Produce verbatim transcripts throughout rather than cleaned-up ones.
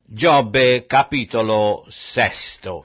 Giobbe capitolo sesto.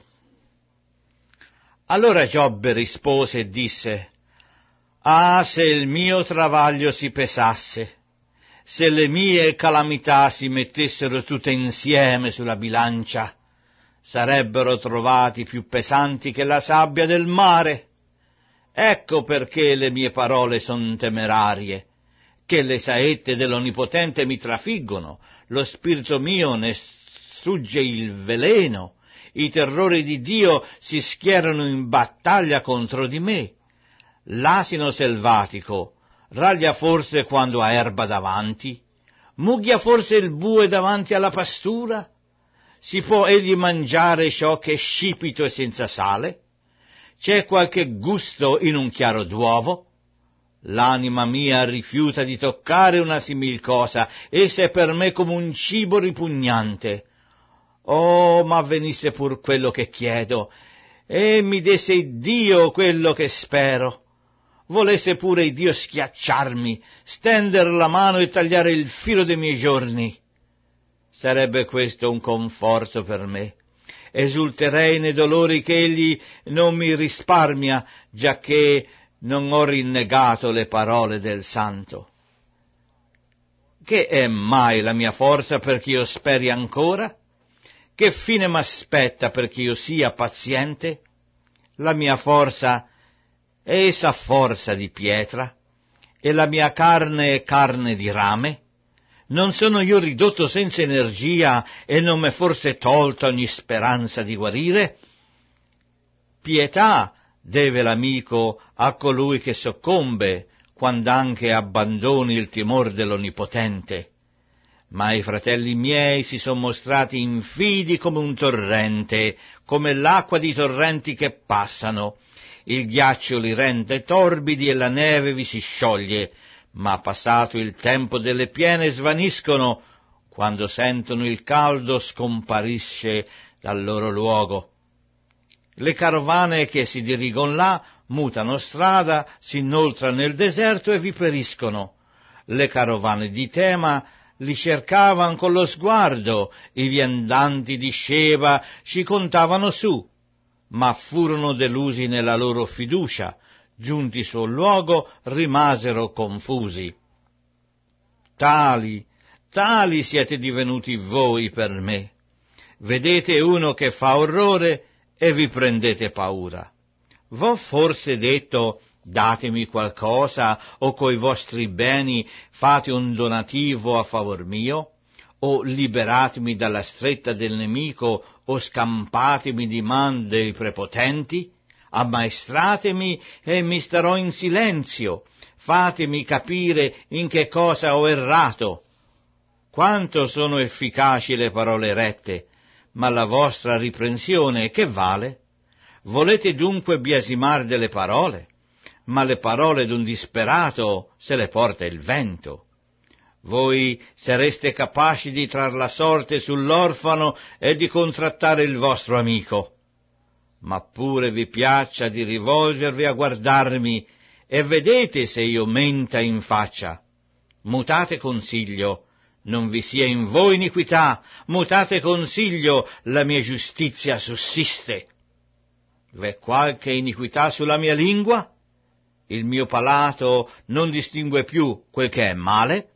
Allora Giobbe rispose e disse: Ah, se il mio travaglio si pesasse, se le mie calamità si mettessero tutte insieme sulla bilancia, sarebbero trovati più pesanti che la sabbia del mare. Ecco perché le mie parole son temerarie, che le saette dell'Onnipotente mi trafiggono, lo spirito mio ne strugge il veleno, i terrori di Dio si schierano in battaglia contro di me. L'asino selvatico raglia forse quando ha erba davanti? Mughia forse il bue davanti alla pastura? Si può egli mangiare ciò che è scipito e senza sale? C'è qualche gusto in un chiaro d'uovo? L'anima mia rifiuta di toccare una simil cosa, essa è per me come un cibo ripugnante. Oh, ma avvenisse pur quello che chiedo, e mi desse Dio quello che spero. Volesse pure Dio schiacciarmi, stender la mano e tagliare il filo dei miei giorni. Sarebbe questo un conforto per me. Esulterei nei dolori che egli non mi risparmia, giacché non ho rinnegato le parole del Santo. Che è mai la mia forza perché io speri ancora? Che fine m'aspetta perché io sia paziente? La mia forza è essa forza di pietra, e la mia carne è carne di rame? Non sono io ridotto senza energia e non m'è forse tolta ogni speranza di guarire? Pietà deve l'amico a colui che soccombe, quand'anche abbandoni il timor dell'Onnipotente. Ma i fratelli miei si son mostrati infidi come un torrente, come l'acqua di torrenti che passano. Il ghiaccio li rende torbidi e la neve vi si scioglie, ma passato il tempo delle piene svaniscono, quando sentono il caldo scomparisce dal loro luogo. Le carovane che si dirigon là mutano strada, si inoltrano nel deserto e vi periscono. Le carovane di Tema li cercavan con lo sguardo, i viandanti di Sceva ci contavano su, ma furono delusi nella loro fiducia, giunti sul luogo rimasero confusi. Tali, tali siete divenuti voi per me. Vedete uno che fa orrore e vi prendete paura. V'ho forse detto: datemi qualcosa, o coi vostri beni fate un donativo a favor mio, o liberatemi dalla stretta del nemico, o scampatemi di man dei prepotenti? Ammaestratemi e mi starò in silenzio, fatemi capire in che cosa ho errato. Quanto sono efficaci le parole rette, ma la vostra riprensione che vale? Volete dunque biasimar delle parole? Ma le parole d'un disperato se le porta il vento. Voi sareste capaci di trar la sorte sull'orfano e di contrattare il vostro amico. Ma pure vi piaccia di rivolgervi a guardarmi, e vedete se io menta in faccia. Mutate consiglio, non vi sia in voi iniquità, mutate consiglio, la mia giustizia sussiste. V'è qualche iniquità sulla mia lingua? Il mio palato non distingue più quel che è male?